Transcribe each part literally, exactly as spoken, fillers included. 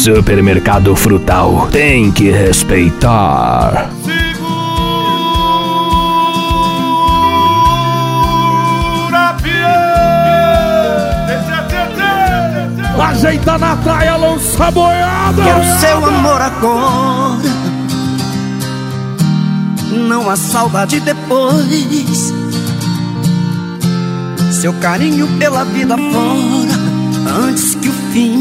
Supermercado Frutal, tem que respeitar. Ajeita na praia, lança a boiada. Quero seu amor agora, não há saudade depois. Seu carinho pela vida fora, antes que o fim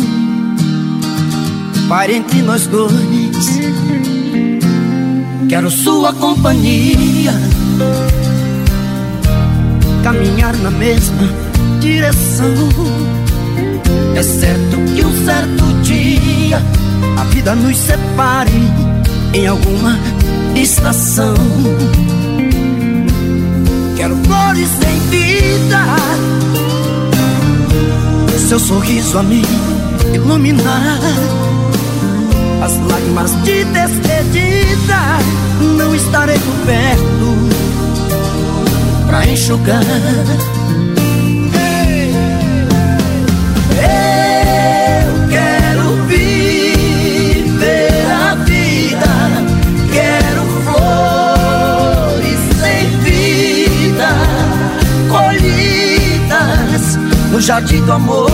pare entre nós dois. Quero sua companhia, caminhar na mesma direção. É certo que um certo dia a vida nos separe em alguma estação. Quero flores em vida, seu sorriso a me iluminar. As lágrimas de despedida não estarei por perto pra enxugar. No jardim do amor,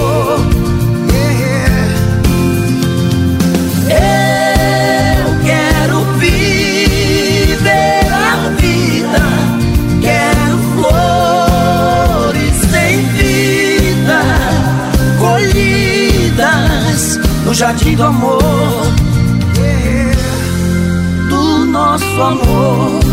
eu quero viver a vida. Quero flores sem vida, colhidas no jardim do amor, do nosso amor.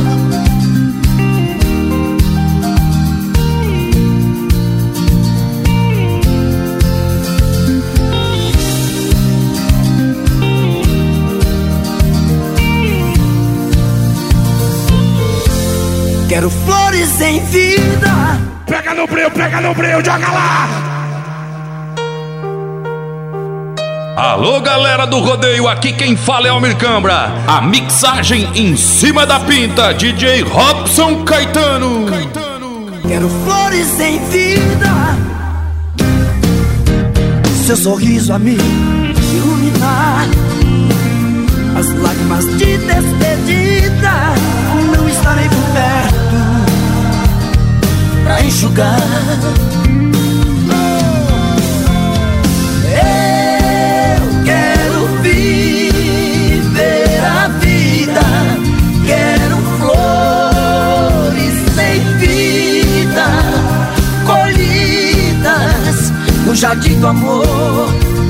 Quero flores em vida. Pega no breu, pega no breu, joga lá. Alô, galera do rodeio, aqui quem fala é Almir Cambra. A mixagem em cima da pinta, D J Robson Caetano. Quero flores em vida, seu sorriso a me iluminar. As lágrimas de despedida não estarei por perto pra enxugar. Eu quero viver a vida. Quero flores sem vida, colhidas no jardim do amor.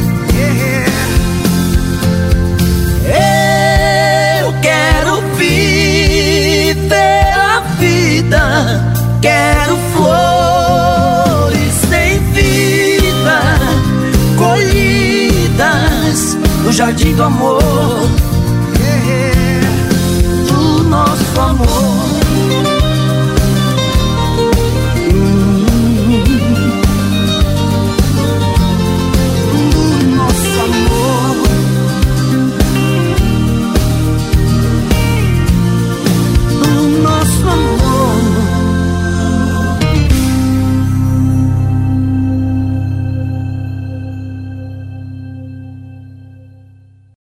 Eu quero viver a vida. Quero flores sem vida, colhidas no jardim do amor, do nosso amor.